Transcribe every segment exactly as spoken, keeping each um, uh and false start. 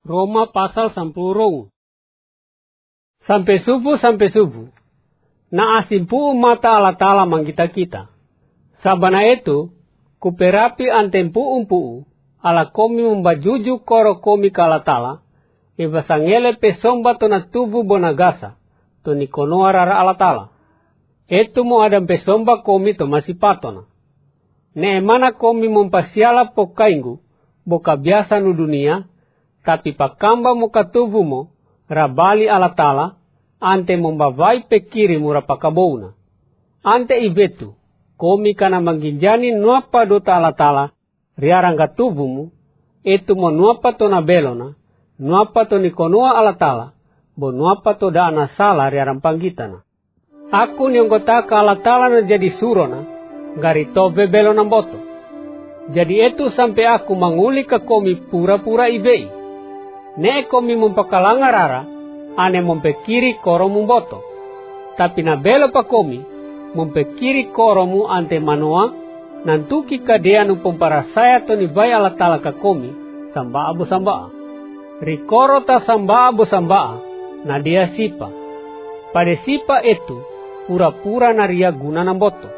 Roma pasal sampurung. Sampai subuh sampai subuh. Na asimpu mata Allah Ta'ala manggita kita. Sabana itu, kuperapi antempu umpu ala komi membajuju koro komi ka Allah Ta'ala. Eva sangele pesomba tona tubuh bonagasa. Toni konoa rara Allah Ta'ala. Itu mo adam pesomba komi to masih patona. Ne mana komi mempasiala pokaingu. Boka biasa nu dunia. Tapi pakamba muka tubuh mo. Rabali Allah Ta'ala. Ante membawai pekiri mura pakabouna. Ante ibetu. Komi kana mangginjani nuapa dota Allah Ta'ala. Riarangga tubuhmu. Itu mo nuapa to na belona. Nuapa to ni konoa Allah Ta'ala. Bo nuapa to da ana sala riarang panggitana. Aku niongkotaka Allah Ta'ala na jadi surona. Gari tobe belona boto. Jadi itu sampai aku manguli ke komi pura-pura ibei. Ne komi mumpakalanga rara. Ane mumpekiri koromu boto. Tapi na belo pa komi. Mumpekiri koromu ante manoa. Nantuki kadeanu pumparasaya to ni bay Allah Ta'ala ka komi. Samba abu samba. Rikoro ta samba abu samba. Na dia sipa. Pada sipa itu. Pura-pura na ria guna na boto.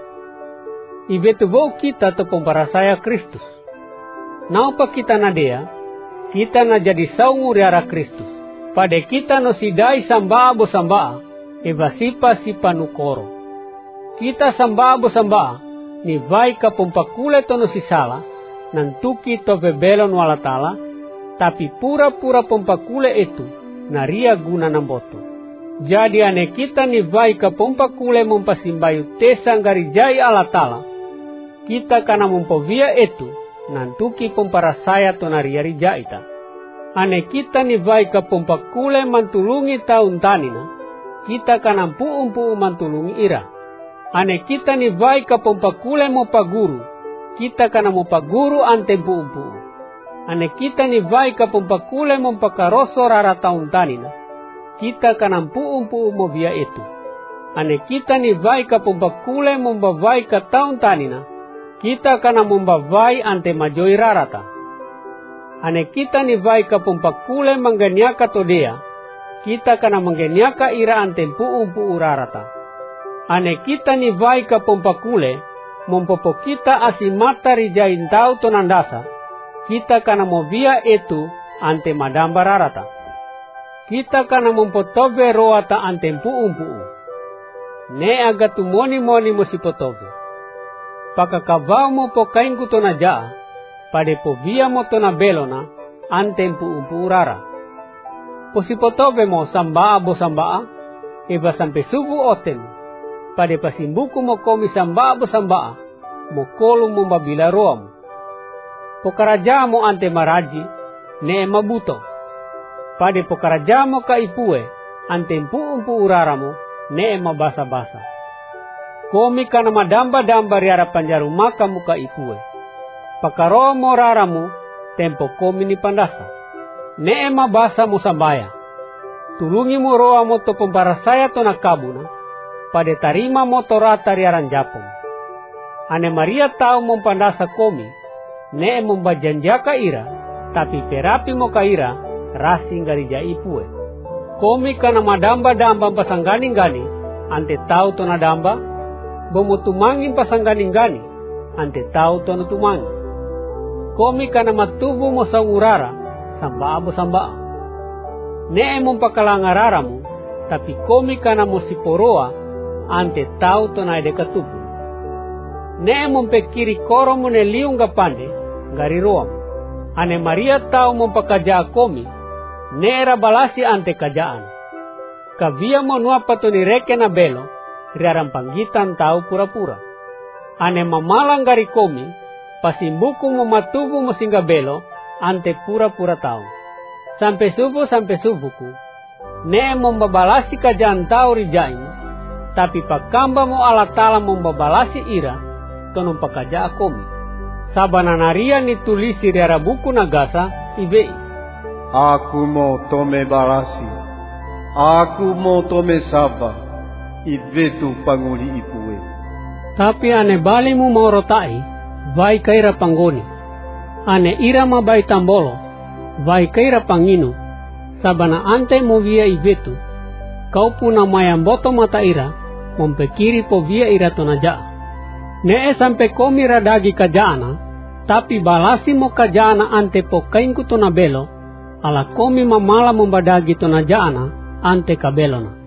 Ibetu bau kita to pumparasaya Kristus. Naupa kita na dia. Kita na jadi saungu riara Kristus. Pada kita no sidai samba abu samba. Eva sipa sipa nukoro. Kita samba abu samba. Ni vai ka pumpakule to no sisala. Nantuki to bebelo no Allah Ta'ala. Tapi pura-pura pumpakule itu. Na ria guna na boto. Jadi ane kita ni vai ka pumpakule mumpasimbayu tesang garijai Allah Ta'ala. Kita kana mumpovia itu. Nantuki pumparasaya to na ria rijaita. Ane kita ni vai ka pumpakule mantulungi taun tanina. Kita kana mpu-mpu mantulungi ira. Ane kita ni vai ka pumpakule mo paguru. Kita kana mo paguru ante mpu-mpu. Ane kita ni vai ka pumpakule mo pakaroso rara taun tanina. Kita kana mpu-mpu mo via itu. Ane kita ni vai ka pumpakule mo mbavai ka taun tanina. Kita kana mumbavai ante majoi rarata. Ane kita ni vai ka pumpakule manganiaka todea. Kita kana manganiaka ira ante mpu-mpu urarata. Ane kita ni vai ka pumpakule mompopo kita asimata rijain tau tonandasa. Kita kana movia itu ante madamba rarata. Kita kana mompotobe roata ante mpu-mpu. Ne agatu moni-moni musipotobe. Pakakavao mo pokaingu tonaja. Pade povia mo tona belona ante mpu-mpu rara. Posipotobe mo samba abo samba. Eba sampai subuh oten. Pada pasimbuku mo komi samba abo samba. Mo kolum mo babila roam. Pokaraja mo ante maraji. Ne mabuto. Pada pokaraja mo ka ipue. Ante mpu-mpu uraramu. Ne mabasa-basa. Komi kana madamba-damba riara panjaru maka muka ipue. Pakaro mo raramu. Tempo komi ni pandasa. Ne mabasa mo sambaya. Tulungi mo roa mo to pemparasaya to nakabuna. Pada tarima mo to rata riaran japom. Ane Maria tau mempandasa komi. Ne membajanjaka ira. Tapi perapi mo ka ira. Rasing garija ipue. Komi kana madamba-damba pasanggani-gani. Ante tau to nadamba. Bomutumangin pasanggani-gani. Ante tau to nutumangin. Komi kana matubu mo sa urara. Samba abo samba. Ne mumpakalangaramu. Tapi komi kana mo siporoa. Ante tau to na ide katubu. Ne mumpekiri koro mo ne liung gapande. Gari roam. Ane Maria tau mumpakaja komi. Nera balasi ante kajaan. Kavia mo nuapa to ni reke na belo. Riarang panggitan tau pura-pura. Ane mamalang gari komi. Pasimbuku mo matubu mo singga belo. Ante pura-pura tau. Sampai subuh sampai subuhku. Ne membabalasi kajaan tau rijain. Tapi pakamba mo Allah Ta'ala membabalasi ira. Tonong pakaja komi. Sabananaria ni tulisi riara buku nagasa ibei. Aku mau tome balasi. Aku mau tome saba. Ibetu panguli ipue. Tapi ane balimu mau rotai. Vai kaira panggoni. Ane ira mabai tambolo. vai kaira pangino, sabana ante mo via ivetu, kau puna mayam boto mata ira, mempekiri po via ira tonaja. Nee sampe komi radagi kajana, tapi balasi mo kajana ante po kainku tonabelo, ala komi mamala membadagi tonajana ante kabelona.